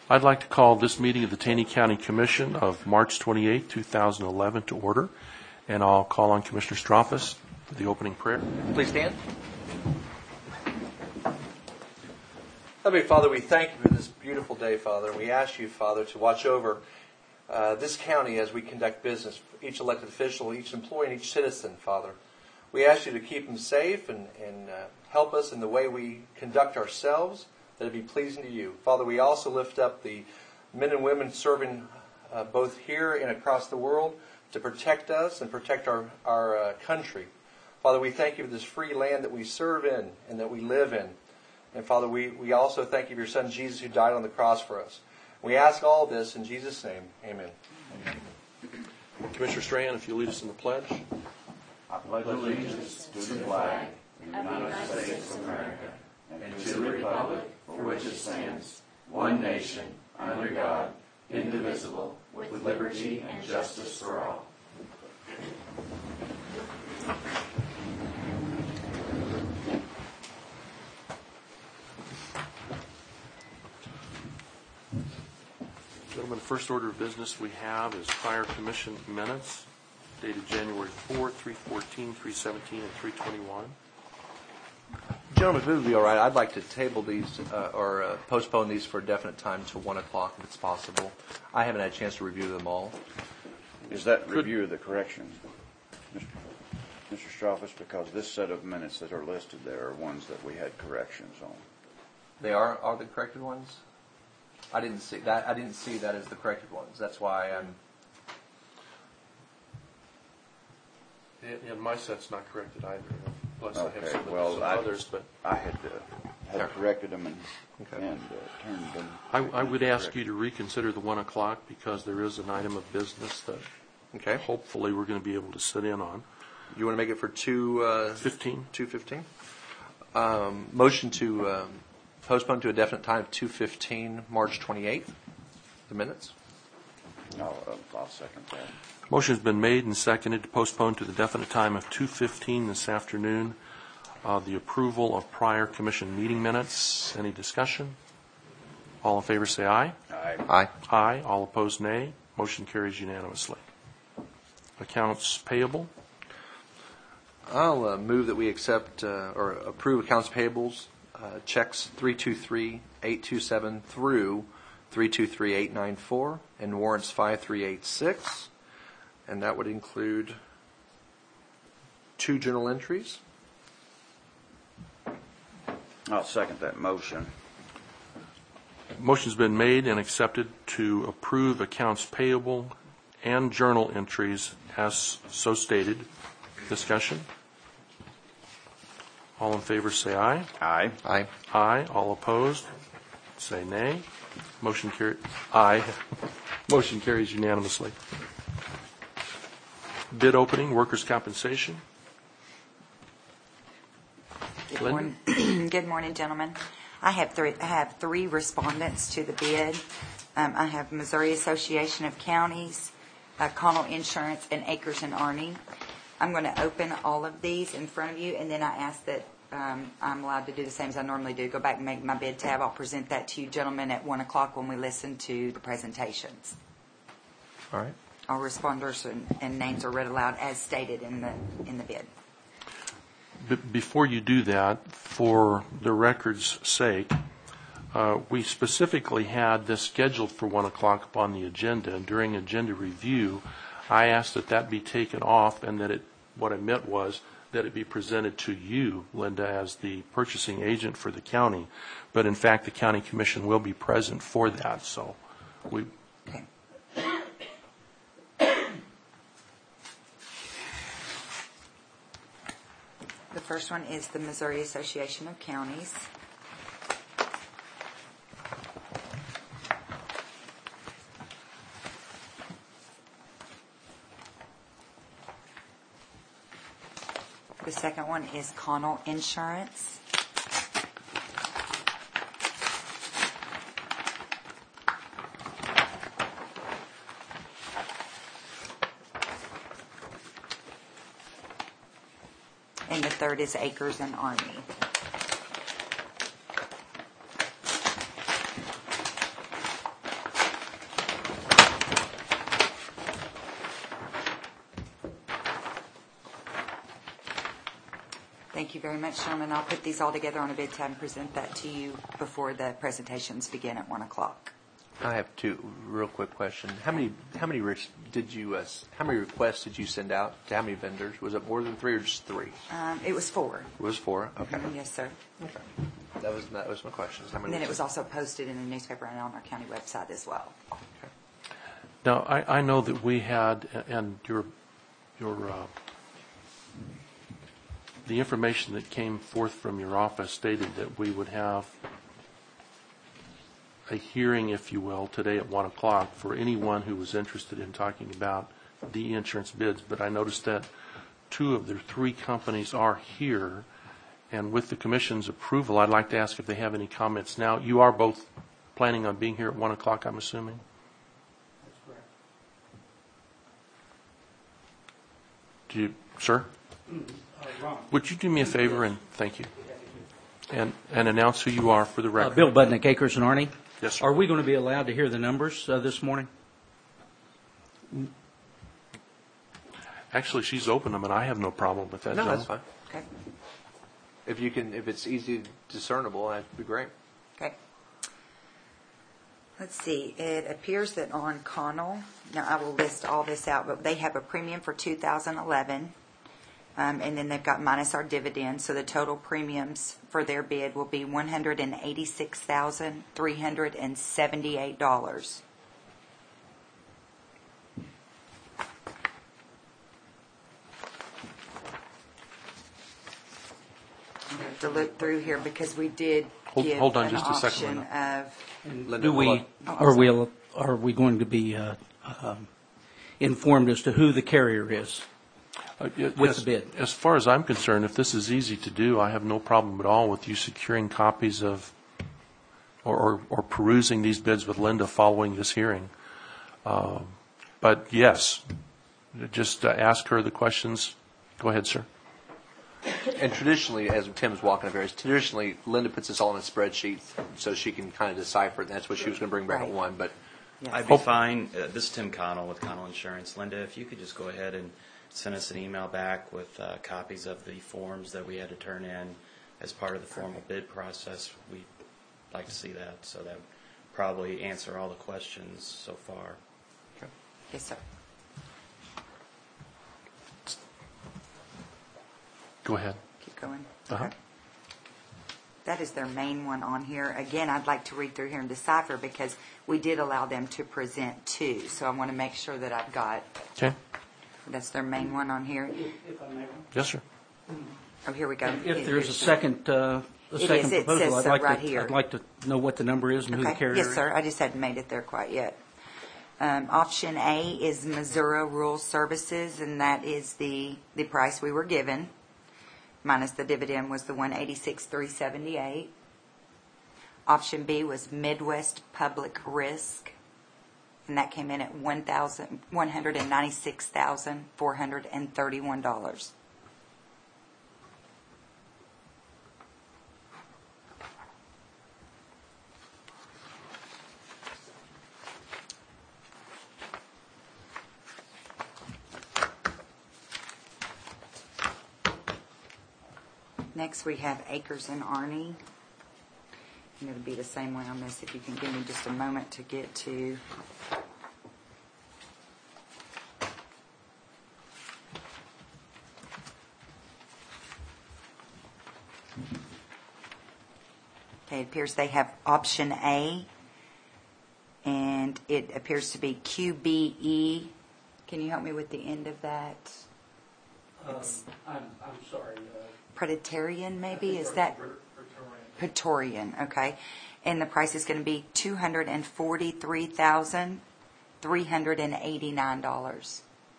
I'd like to call this meeting of the Taney County Commission of March 28, 2011 to order, and I'll call on Commissioner Strauss for the opening prayer. Please stand. Heavenly Father, we thank you for this beautiful day, Father, and we ask you, Father, to watch over this county as we conduct business, each elected official, each employee, and each citizen, Father. We ask you to keep them safe and help us in the way we conduct ourselves, that it be pleasing to you. Father, we also lift up the men and women serving both here and across the world to protect us and protect our country. Father, we thank you for this free land that we serve in and that we live in. And Father, we also thank you for your Son Jesus who died on the cross for us. We ask all this in Jesus' name. Amen. Commissioner Strahan, if you lead us in the pledge. I pledge allegiance to the flag of the United States of America and to the republic for which it stands, one nation, under God, indivisible, with liberty and justice for all. Gentlemen, first order of business we have is prior commission minutes dated January 4, 314, 317, and 321. Gentlemen, if it would be all right, I'd like to table these or postpone these for a definite time until 1 o'clock if it's possible. I haven't had a chance to review them all. Is that review of the corrections, Mr. Strauss? Because this set of minutes that are listed there are ones that we had corrections on. They are the corrected ones? I didn't see that. I didn't see that as the corrected ones. That's why I'm. And my set's not corrected either. Plus, Okay, I have some well, others, but I had corrected them and turned them. I would ask you to reconsider the 1 o'clock because there is an item of business that hopefully we're going to be able to sit in on. You want to make it for 2:15? 2:15. Motion to postpone to a definite time of 2:15, March 28th. The minutes. I'll second that. Motion has been made and seconded to postpone to the definite time of 2:15 this afternoon the approval of prior commission meeting minutes. Any discussion? All in favor say aye. Aye. Aye. Aye. All opposed nay. Motion carries unanimously. Accounts payable. I'll move that we accept or approve accounts payables, checks 323-827 through 323-894, and warrants 5386. And that would include 2 journal entries. I'll second that motion. Motion's been made and accepted to approve accounts payable and journal entries as so stated. Discussion? All in favor say aye. Aye. Aye. Aye. All opposed say nay. Motion carries. Aye. Motion carries unanimously. Bid opening, workers' compensation. Good morning, gentlemen. I have three respondents to the bid. I have Missouri Association of Counties, Connell Insurance, and Acres and Arney. I'm going to open all of these in front of you, and then I ask that I'm allowed to do the same as I normally do. Go back and make my bid tab. I'll present that to you, gentlemen, at 1 o'clock when we listen to the presentations. All right. All responders and names are read aloud as stated in the bid. Before you do that, for the record's sake, we specifically had this scheduled for 1 o'clock upon the agenda, and during agenda review, I asked that be taken off, and that what I meant was that it be presented to you, Linda, as the purchasing agent for the county. But in fact, the county commission will be present for that. So we. Okay. The first one is the Missouri Association of Counties. The second one is Connell Insurance. And the third is Acres and Arney. Thank you very much, Sherman. I'll put these all together on a bid tab and present that to you before the presentations begin at 1 o'clock. I have two real quick questions. How many requests did you send out to how many vendors? Was it more than 3 or just 3? It was 4. It was 4. Okay. Yes, sir. Okay. That was my question. How many? And then it was also posted in the newspaper and on our county website as well. Okay. Now, I know that we had, and the information that came forth from your office stated that we would have a hearing, if you will, today at 1 o'clock for anyone who was interested in talking about the insurance bids. But I noticed that 2 of the 3 companies are here, and with the commission's approval, I'd like to ask if they have any comments now. You are both planning on being here at 1 o'clock, I'm assuming? That's correct. Do you, sir? Ron. Would you do me a favor, and thank you, and announce who you are for the record? Bill Budnick, Akers and Arnie. Yes, sir. Are we going to be allowed to hear the numbers this morning? Actually, she's opened them, and I have no problem with that. No, Joan. that's fine. Okay. If it's easy discernible, that'd be great. Okay. Let's see. It appears that on Connell, now I will list all this out, but they have a premium for 2011, and then they've got minus our dividends, so the total premiums for their bid will be $186,378. I have to look through here because we did give Hold on an just a second, option of. Linda, Do we hold are we going to be informed as to who the carrier is? With the bid. As far as I'm concerned, if this is easy to do, I have no problem at all with you securing copies of or perusing these bids with Linda following this hearing. But yes, just ask her the questions. Go ahead, sir. And traditionally, as Tim's walking up here, traditionally Linda puts this all in a spreadsheet so she can kind of decipher it. And that's what she was going to bring back at Right. 1. But Yes. I'd be fine. This is Tim Connell with Connell Insurance. Linda, if you could just go ahead and send us an email back with copies of the forms that we had to turn in as part of the formal bid process, we'd like to see that. So that would probably answer all the questions so far. Yes, sir. Go ahead. Keep going. Uh-huh. Okay. That is their main one on here. Again, I'd like to read through here and decipher because we did allow them to present 2. So I want to make sure that I've got, Okay. that's their main one on here. If I may. Yes, sir. Oh, here we go. If there's a second It proposal, says I'd so like right to here. I'd like to know what the number is and who the Okay. carrier Yes, is. sir. I just hadn't made it there quite yet. Option A is Missouri Rural Services, and that is the price we were given. Minus the dividend was the $186,378. Option B was Midwest Public Risk, and that came in at $196,431. Next, we have Akers and Arnie. And it'll be the same way on this, if you can give me just a moment to get to. Okay, it appears they have option A, and it appears to be QBE. Can you help me with the end of that? I'm sorry. Praetorian, maybe? Is that? Praetorian, okay. And the price is going to be $243,389.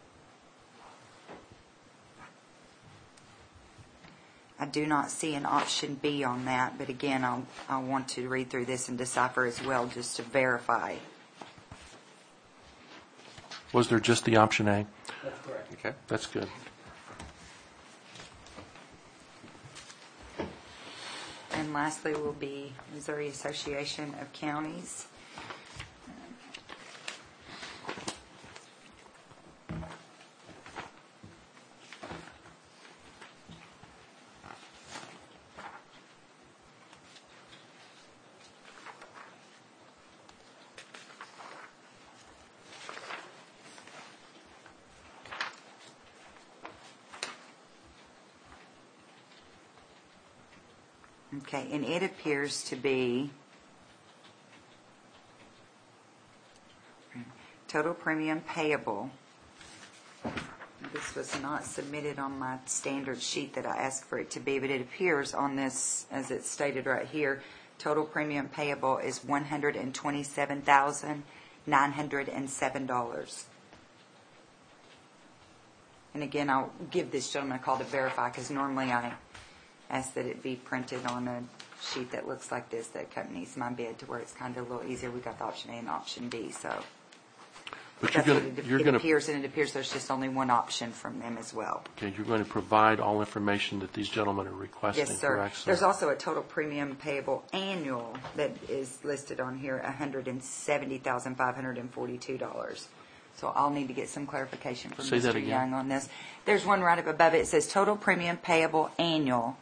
I do not see an option B on that, but again, I'll want to read through this and decipher as well just to verify. Was there just the option A? That's correct. okay. That's good. And lastly will be Missouri Association of Counties. Okay, and it appears to be total premium payable. This was not submitted on my standard sheet that I asked for it to be, but it appears on this, as it's stated right here, total premium payable is $127,907. And again, I'll give this gentleman a call to verify, because normally I ask that it be printed on a sheet that looks like this that accompanies my bid, to where it's kind of a little easier. We got the option A and option B, so. But That's you're what going it to, appears, and it appears there's just only one option from them as well. okay, you're going to provide all information that these gentlemen are requesting, Yes, sir. correct? There's also a total premium payable annual that is listed on here, $170,542. So I'll need to get some clarification from Say that Mr. again. Young on this. There's one right up above it. It says total premium payable annual,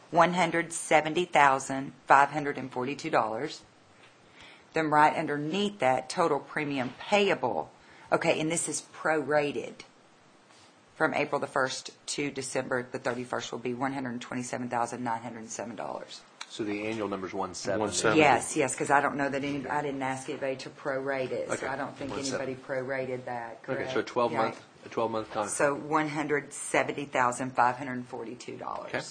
$170,542. Then right underneath that, total premium payable. Okay, and this is prorated. From April the 1st to December the 31st will be $127,907. So the annual number's 170. 170. Yes, because I don't know that I didn't ask anybody to prorate it, Okay. so I don't think 170. anybody prorated that, correct? Okay, so a 12-month, Right. a 12-month contract. So $170,542. Okay.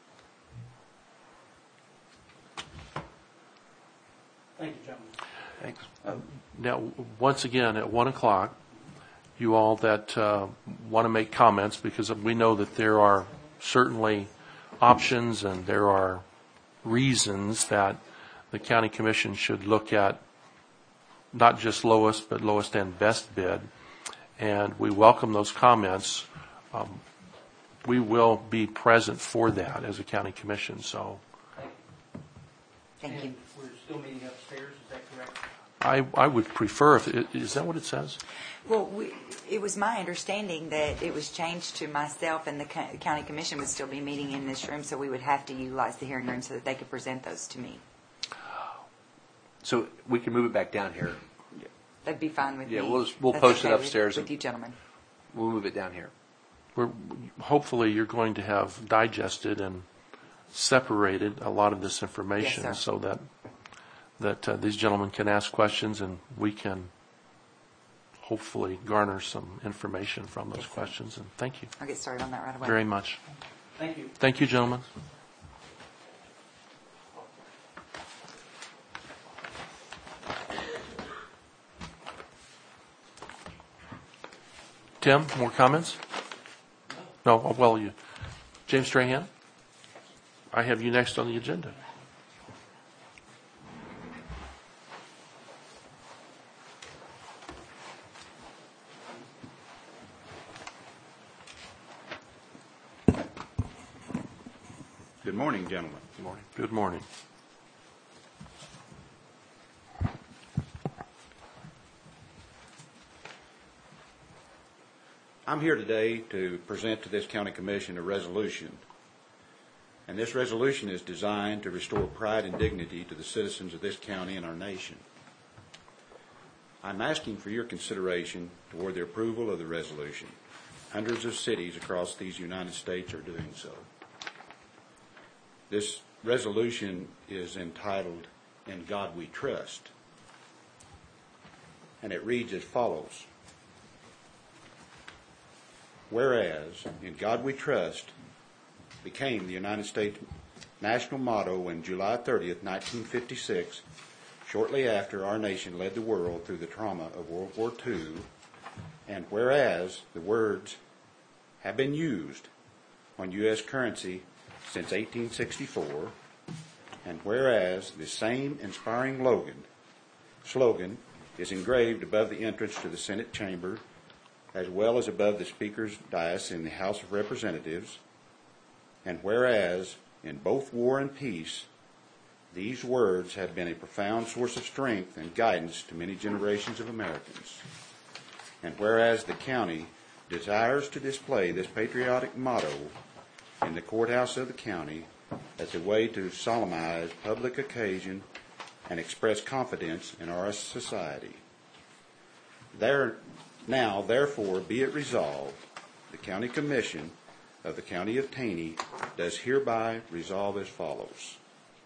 Thank you, gentlemen. Thanks. Now, once again, at 1 o'clock, you all that want to make comments, because we know that there are certainly options and there are reasons that the county commission should look at not just lowest, but lowest and best bid. And we welcome those comments. We will be present for that as a county commission. So Thank you. And we're still meeting upstairs, is that correct? I would prefer, is that what it says? Well, it was my understanding that it was changed to myself and the county commission would still be meeting in this room, so we would have to utilize the hearing room so that they could present those to me. So we can move it back down here. That'd be fine with me. Yeah, we'll That's post it okay upstairs with and- you gentlemen. We'll move it down here. Hopefully you're going to have digested and separated a lot of this information, Yes, sir. so that these gentlemen can ask questions and we can hopefully garner some information from those Yes, sir. questions. And thank you I'll get started on that right away. very much. Thank you. Thank you, gentlemen. Tim, more comments? No? Well, James Strahan, I have you next on the agenda. Good morning, gentlemen. Good morning. Good morning. I'm here today to present to this county commission a resolution. And this resolution is designed to restore pride and dignity to the citizens of this county and our nation. I'm asking for your consideration toward the approval of the resolution. Hundreds of cities across these United States are doing so. This resolution is entitled, "In God We Trust," and it reads as follows. Whereas, "In God We Trust" became the United States national motto on July 30th, 1956, shortly after our nation led the world through the trauma of World War II, and whereas the words have been used on U.S. currency since 1864, and whereas the same inspiring slogan is engraved above the entrance to the Senate chamber, as well as above the Speaker's dais in the House of Representatives, and whereas in both war and peace, these words have been a profound source of strength and guidance to many generations of Americans, and whereas the county desires to display this patriotic motto in the courthouse of the county as a way to solemnize public occasion and express confidence in our society. Now, therefore, be it resolved, the County Commission of the County of Taney does hereby resolve as follows.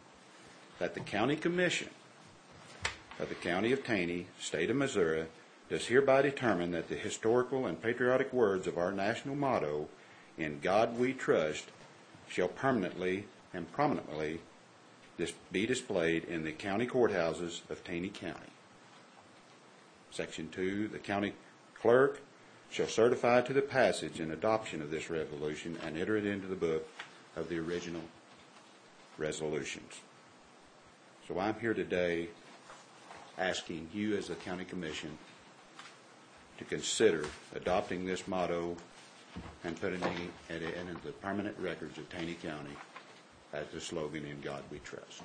that the County Commission of the County of Taney, State of Missouri, does hereby determine that the historical and patriotic words of our national motto, "In God We Trust," shall permanently and prominently be displayed in the county courthouses of Taney County. Section 2, the county clerk shall certify to the passage and adoption of this resolution and enter it into the book of the original resolutions. So I'm here today asking you as the county commission to consider adopting this motto and putting it in the permanent records of Taney County as the slogan, "In God We Trust."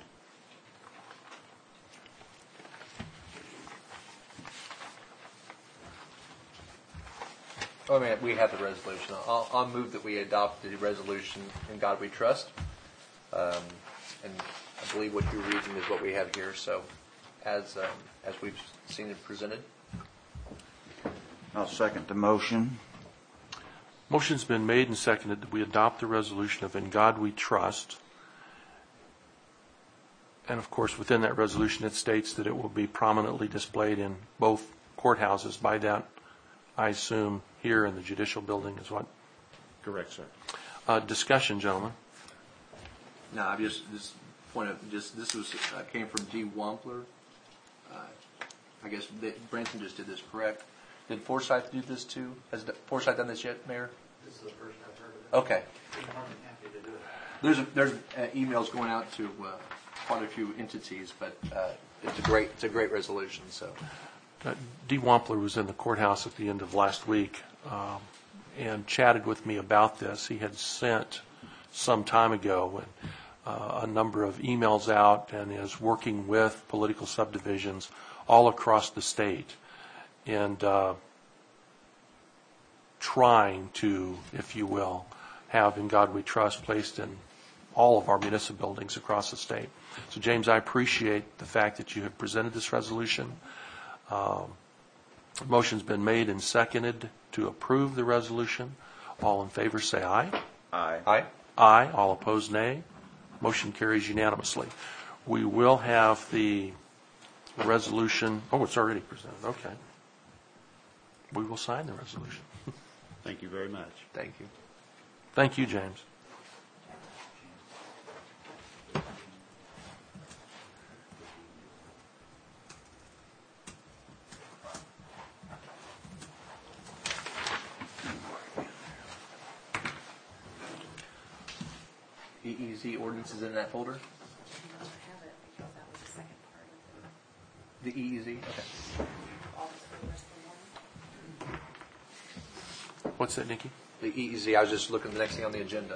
I mean, we have the resolution. I'll move that we adopt the resolution, "In God We Trust." And I believe what you're reading is what we have here. So, as we've seen it presented. I'll second the motion. Motion's been made and seconded that we adopt the resolution of "In God We Trust." And of course, within that resolution, it states that it will be prominently displayed in both courthouses. By that, I assume here in the judicial building is what? Correct, sir. Discussion, gentlemen. No, I'm just this was came from G. Wampler. I guess Branson just did this, correct? Did Forsyth do this too? Has Forsyth done this yet, Mayor? This is the first I've heard of it. Okay. I'm more than happy to do it. There's emails going out to quite a few entities, but it's a great resolution. So. Dee Wampler was in the courthouse at the end of last week and chatted with me about this. He had sent some time ago a number of emails out and is working with political subdivisions all across the state and trying to, if you will, have "In God We Trust" placed in all of our municipal buildings across the state. So, James, I appreciate the fact that you have presented this resolution. Motion's been made and seconded to approve the resolution. All in favor say aye. Aye. Aye. Aye. All opposed, nay. Motion carries unanimously. We will have the resolution. Oh, it's already presented. Okay. We will sign the resolution. Thank you very much. Thank you. Thank you, James. EEZ ordinance is in that folder? The EEZ? Okay. What's that, Nikki? The EEZ, I was just looking at the next thing on the agenda.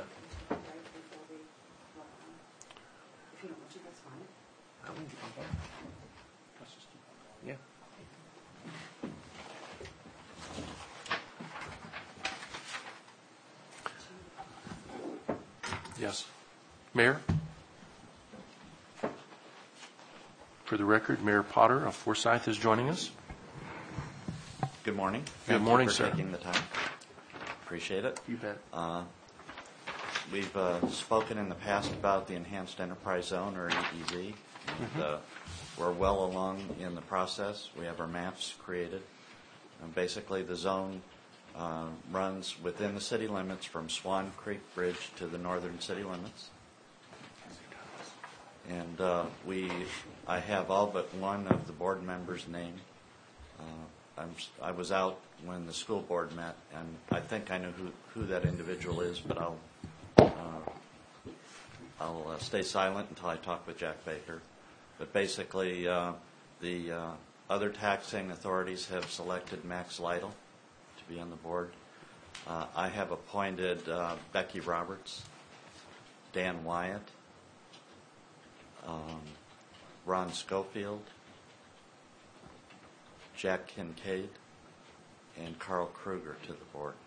Yeah. Yes. Mayor? For the record, Mayor Potter of Forsyth is joining us. Good morning. Good morning, Thank you sir. for taking the time. Appreciate it. You bet. We've spoken in the past about the Enhanced Enterprise Zone, or EEZ. And, we're well along in the process. We have our maps created. And basically, the zone runs within the city limits from Swan Creek Bridge to the northern city limits. And I have all but one of the board members named. I was out when the school board met, and I think I know who that individual is, but I'll stay silent until I talk with Jack Baker. But basically, the other taxing authorities have selected Max Lytle to be on the board. I have appointed Becky Roberts, Dan Wyatt, Ron Schofield, Jack Kincaid, and Carl Kruger to the board.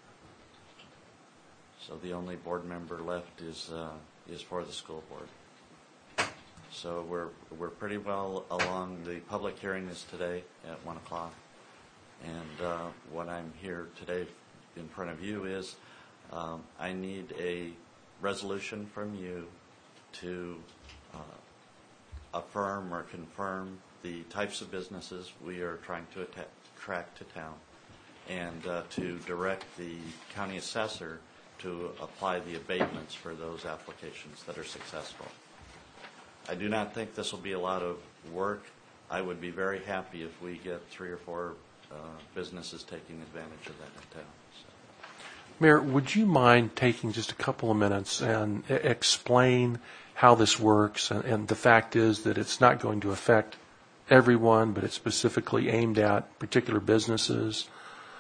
So the only board member left is for the school board. So we're pretty well along. The public hearing is today at 1 o'clock. And what I'm here today in front of you is I need a resolution from you to affirm or confirm the types of businesses we are trying to attract to town, and to direct the county assessor to apply the abatements for those applications that are successful. I do not think this will be a lot of work. I would be very happy if we get 3 or 4 businesses taking advantage of that in town. So. Mayor, would you mind taking just a couple of minutes and explain how this works? And the fact is that it's not going to affect everyone, but it's specifically aimed at particular businesses,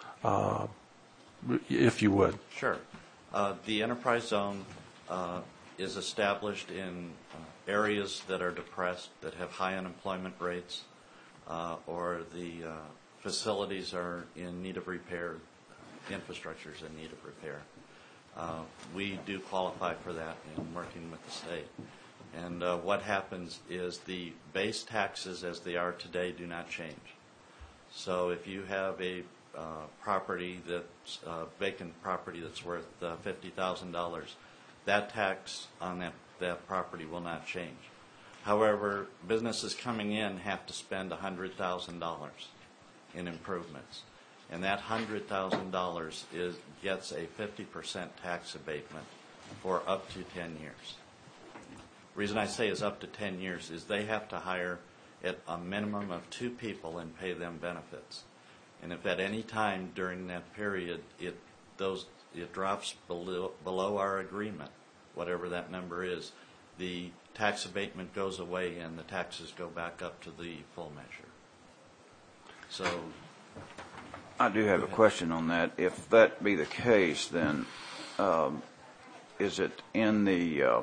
if you would. Sure. The enterprise zone is established in areas that are depressed, that have high unemployment rates, or the facilities are in need of repair, infrastructure is in need of repair. We do qualify for that in working with the state. And what happens is the base taxes as they are today do not change. So if you have a property that's vacant property that's worth $50,000, that tax on that property will not change. However, businesses coming in have to spend $100,000 in improvements, and that $100,000 gets a 50% tax abatement for up to 10 years. The reason I say is up to 10 years is they have to hire at a minimum of 2 people and pay them benefits. And if at any time during that period it drops below our agreement, whatever that number is, the tax abatement goes away and the taxes go back up to the full measure. So I do have a question on that. If that be the case, then is it in the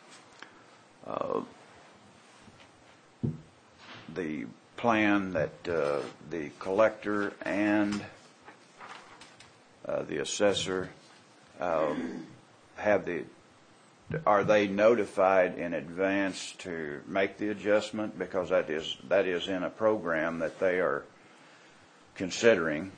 plan that the collector and the assessor are they notified in advance to make the adjustment, because that is in a program that they are considering?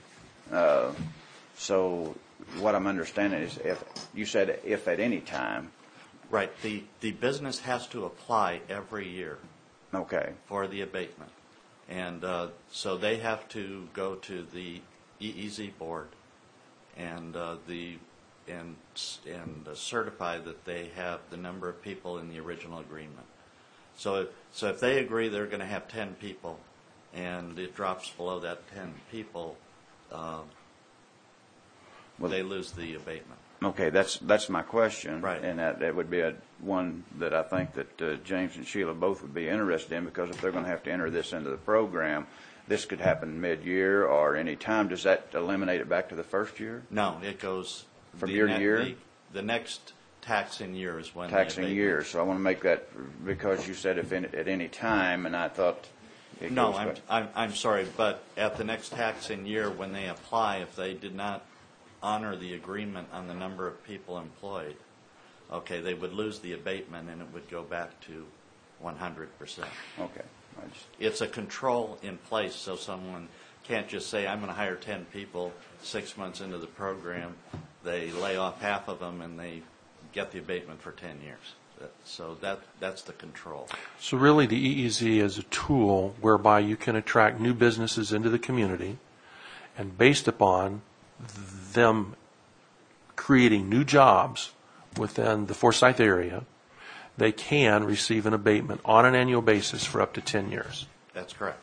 So what I'm understanding is, if you said if at any time. Right. The business has to apply every year. Okay. For the abatement. And so they have to go to the EEZ board and certify that they have the number of people in the original agreement. So if they agree they're going to have 10 people and it drops below that 10 people, they lose the abatement. Okay, that's my question. Right. And that would be one that I think that James and Sheila both would be interested in, because if they're going to have to enter this into the program, this could happen mid-year or any time. Does that eliminate it back to the first year? No, it goes from year to year? The next taxing year is when taxing year. So I want to make that, because you said if at any time, and I thought it no, goes I'm sorry, but at the next taxing year when they apply, if they did not honor the agreement on the number of people employed, okay, they would lose the abatement and it would go back to 100%. Okay. It's a control in place, so someone can't just say, I'm going to hire 10 people 6 months into the program. They lay off half of them and they get the abatement for 10 years. So that's the control. So really the EEZ is a tool whereby you can attract new businesses into the community, and based upon them creating new jobs within the Forsyth area, they can receive an abatement on an annual basis for up to 10 years. That's correct.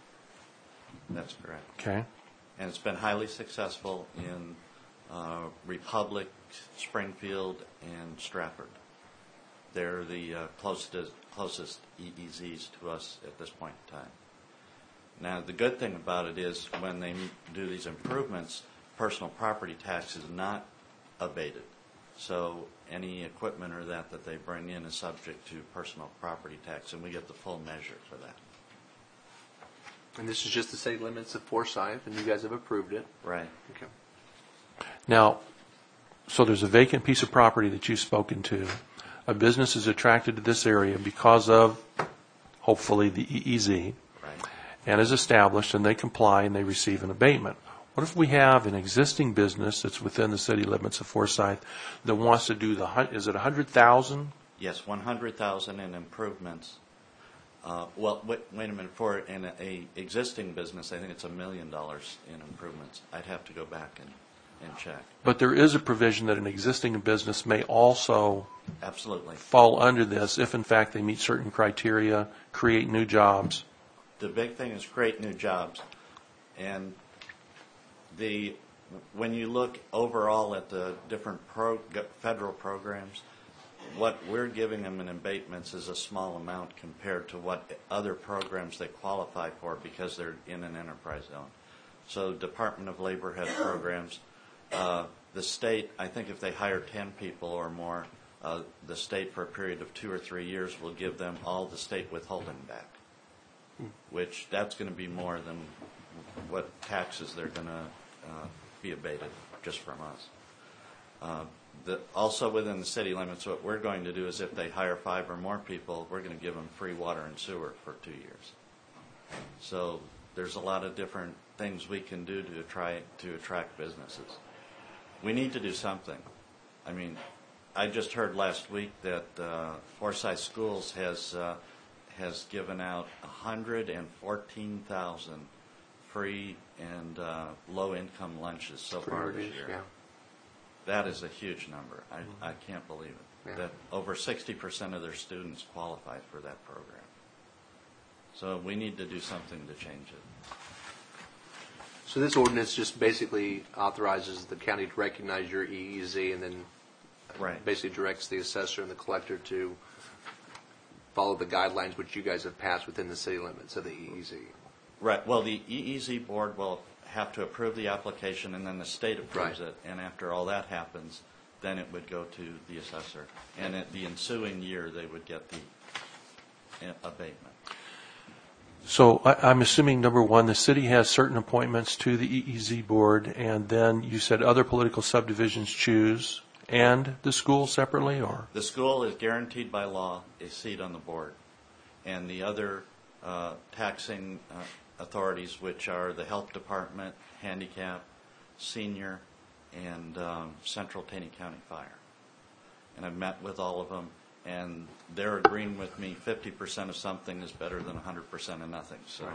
That's correct. Okay. And it's been highly successful in Republic, Springfield, and Stratford. They're the closest EEZs to us at this point in time. Now, the good thing about it is when they do these improvements, personal property tax is not abated. So any equipment or that they bring in is subject to personal property tax, and we get the full measure for that. And this is just the city limits of Forsyth, and you guys have approved it. Right. Okay. Now, so there's a vacant piece of property that you've spoken to. A business is attracted to this area because of, hopefully, the EEZ, right, and is established, and they comply, and they receive an abatement. What if we have an existing business that's within the city limits of Forsyth that wants to do is it 100,000? Yes, 100,000 in improvements. Well, wait a minute. For an existing business, I think it's $1 million in improvements. I'd have to go back and check. But there is a provision that an existing business may also Absolutely. fall under this if, in fact, they meet certain criteria, create new jobs. The big thing is create new jobs. And when you look overall at the different federal programs, what we're giving them in abatements is a small amount compared to what other programs they qualify for because they're in an enterprise zone. So Department of Labor has programs. The state, I think if they hire 10 people or more, the state for a period of 2 or 3 years will give them all the state withholding back, which that's going to be more than what taxes they're going to be abated just from us. Also within the city limits, what we're going to do is if they hire 5 or more people, we're going to give them free water and sewer for 2 years. So there's a lot of different things we can do to try to attract businesses. We need to do something. I mean, I just heard last week that Forsyth Schools has given out 114,000 free and low-income lunches so far this year. Yeah. That is a huge number. I can't believe it. Yeah. That over 60% of their students qualify for that program. So we need to do something to change it. So this ordinance just basically authorizes the county to recognize your EEZ and then basically directs the assessor and the collector to follow the guidelines which you guys have passed within the city limits of the EEZ. Right. Well, the EEZ board will have to approve the application, and then the state approves it. And after all that happens, then it would go to the assessor. And at the ensuing year, they would get the abatement. So I'm assuming, number one, the city has certain appointments to the EEZ board, and then you said other political subdivisions choose, and the school separately, or? The school is guaranteed by law a seat on the board. And the other taxing authorities, which are the health department, handicap, senior, and Central Taney County Fire. And I've met with all of them, and they're agreeing with me 50% of something is better than 100% of nothing. So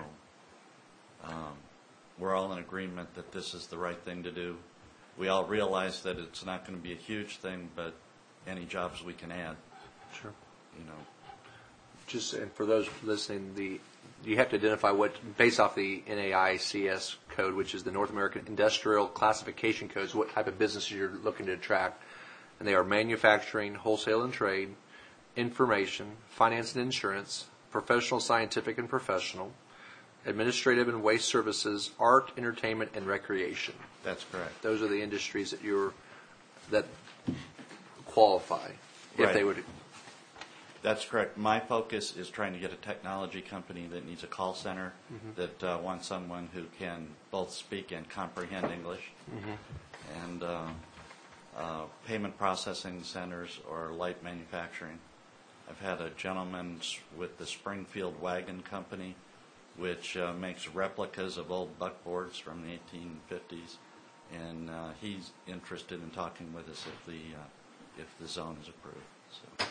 we're all in agreement that this is the right thing to do. We all realize that it's not going to be a huge thing, but any jobs we can add. Sure. You know. Just and for those listening, you have to identify what, based off the NAICS code, which is the North American Industrial Classification Codes, what type of businesses you're looking to attract. And they are manufacturing, wholesale and trade, information, finance and insurance, professional, scientific and professional, administrative and waste services, art, entertainment, and recreation. That's correct. Those are the industries that qualify if they would. That's correct. My focus is trying to get a technology company that needs a call center that wants someone who can both speak and comprehend English, and payment processing centers or light manufacturing. I've had a gentleman with the Springfield Wagon Company, which makes replicas of old buckboards from the 1850s, and he's interested in talking with us if the zone is approved. So.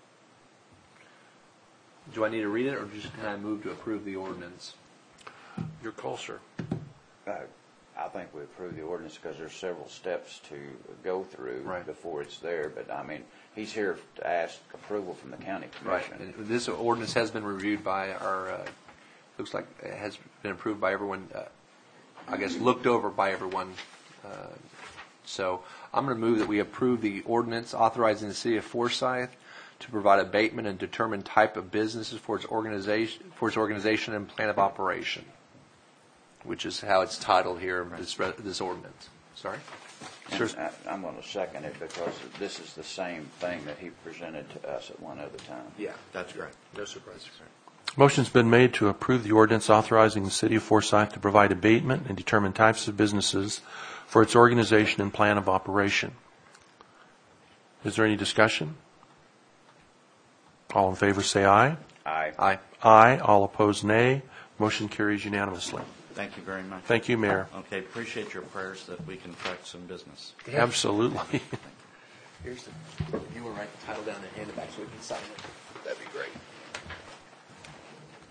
Do I need to read it, or just can I move to approve the ordinance? Your call, sir. I think we approve the ordinance because there's several steps to go through before it's there. But, I mean, he's here to ask approval from the county commission. Right. And this ordinance has been reviewed by our, looks like it has been approved by everyone, I guess looked over by everyone. So I'm going to move that we approve the ordinance authorizing the city of Forsyth to provide abatement and determine type of businesses for its organization and plan of operation, which is how it's titled here, this ordinance. Sorry? Sure. I'm going to second it because this is the same thing that he presented to us at one other time. Yeah. That's correct. No surprise. Motion's been made to approve the ordinance authorizing the city of Forsyth to provide abatement and determine types of businesses for its organization and plan of operation. Is there any discussion? All in favor say aye. Aye. Aye. Aye. All opposed nay. Motion carries unanimously. Thank you very much. Thank you, Mayor. Okay, appreciate your prayers that we can attract some business. Absolutely. Here's you want to write the title down and hand it back so we can sign it. That'd be great.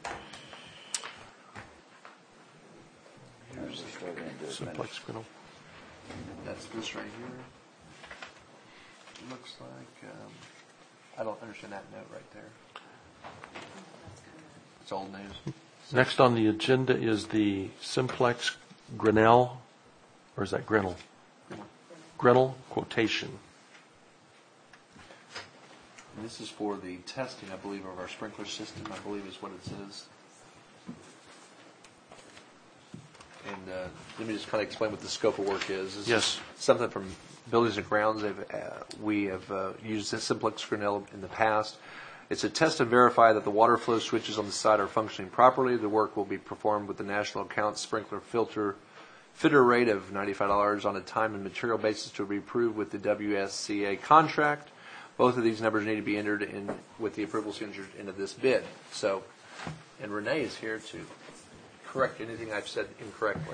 Simplex Grinnell. That's this right here. Looks like, I don't understand that note right there. It's old news. Next on the agenda is the Simplex Grinnell, or is that Grinnell? Grinnell quotation. And this is for the testing, I believe, of our sprinkler system, I believe is what it says. And let me just kind of explain what the scope of work is. This Yes. is something from Buildings and Grounds. We have used this Simplex Grinnell in the past. It's a test to verify that the water flow switches on the site are functioning properly. The work will be performed with the National Account Sprinkler fitter rate of $95 on a time and material basis to be approved with the WSCA contract. Both of these numbers need to be entered in with the approval signatures into this bid. So, and Renee is here to correct anything I've said incorrectly.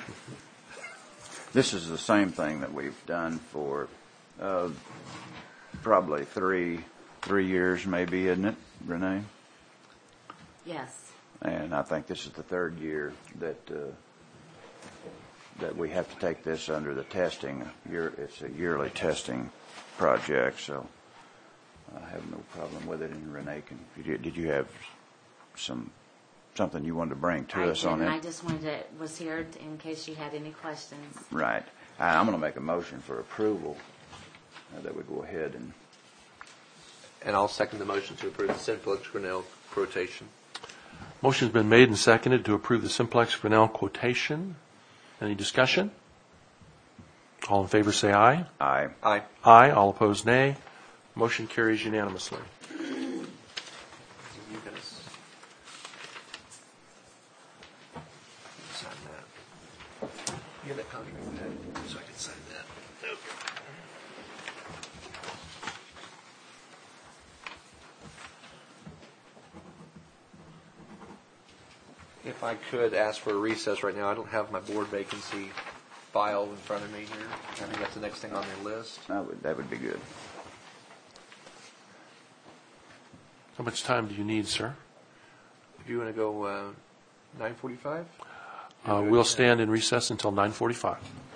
This is the same thing that we've done for probably three years, maybe, isn't it, Renee? Yes. And I think this is the third year that we have to take this under the testing. It's a yearly testing project, so I have no problem with it. And Renee, did you have something you wanted to bring to us on it? I just was here in case you had any questions. Right. I'm going to make a motion for approval that we go ahead And I'll second the motion to approve the Simplex Grinnell quotation. Motion's been made and seconded to approve the Simplex Grinnell quotation. Any discussion? All in favor say aye. Aye. Aye. Aye. All opposed, nay. Motion carries unanimously. You guys sign that. You have that copy of that, so I can sign that. Okay. If I could ask for a recess right now, I don't have my board vacancy file in front of me here. I think that's the next thing on the list. That would be good. How much time do you need, sir? If you want to go 9:45? We'll stand in recess until 9:45.